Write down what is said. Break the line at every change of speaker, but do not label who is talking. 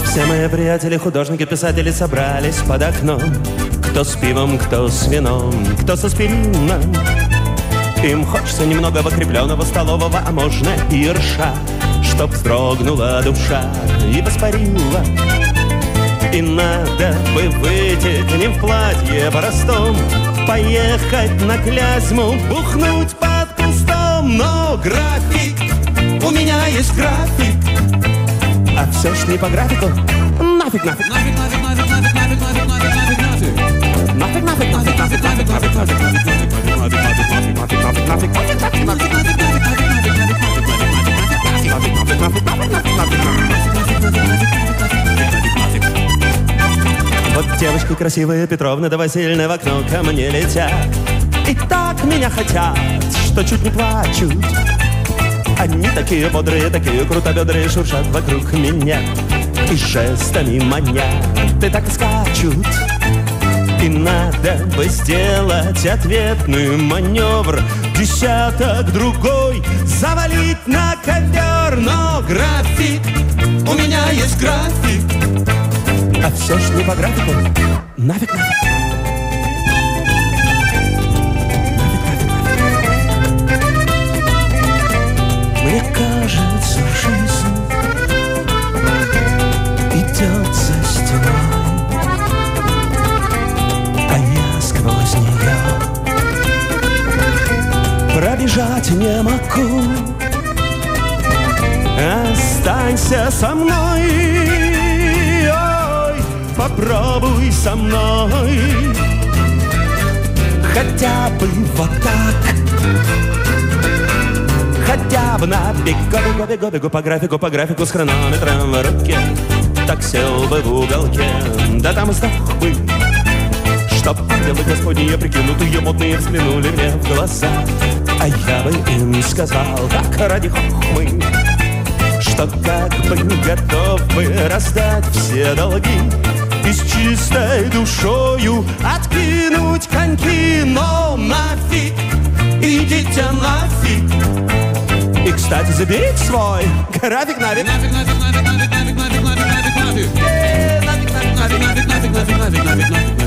Все мои приятели, художники, писатели собрались под окном. Кто с пивом, кто с вином, кто с аспирином. Им хочется немного покрепленного столового, а можно и ерша, чтоб вздрогнула душа и воспарила. И надо бы выйти к ним в платье простом, поехать на Клязьму, бухнуть под кустом. Но график, у меня есть график, а все ж не по графику. Нафиг, нафиг, нафиг, нафиг, нафиг, нафиг, нафиг, нафиг, нафиг, нафиг, нафиг. Нафиг, нафиг, нафиг, нафиг, нафиг, нафиг, нафиг, нафиг, вот девочки красивые, Петровна да Васильевна в окно ко мне летят. И так меня хотят, что чуть не плачут. Они такие бодрые, такие крутобедрые, шуршат вокруг меня и жестами манят, и так и скачут. И надо бы сделать ответный маневр, десяток другой завалить на ковер. Но график, у меня есть график, а все ж не по графику. Нафиг, нафиг. Мне кажется, жизнь идет за стеной, а я сквозь нее пробежать не могу. Останься со мной, ой, попробуй со мной, хотя бы вот так. Хотя бы на бегу по графику с хронометром в руке. Так сел бы в уголке, да там и сдох бы, чтоб ангелы Господни прикинутые модные взглянули мне в глаза. А я бы им сказал, так ради хохмы, что как бы готов бы раздать все долги и с чистой душою откинуть коньки. Но нафиг, идите нафиг. И, кстати, заберите свой график нафиг. Нафиг, нафиг, нафиг, нафиг, нафиг, нафиг, нафиг, нафиг, нафиг. Нафиг, нафиг, нафиг, нафиг, нафиг, нафиг, нафиг, нафиг.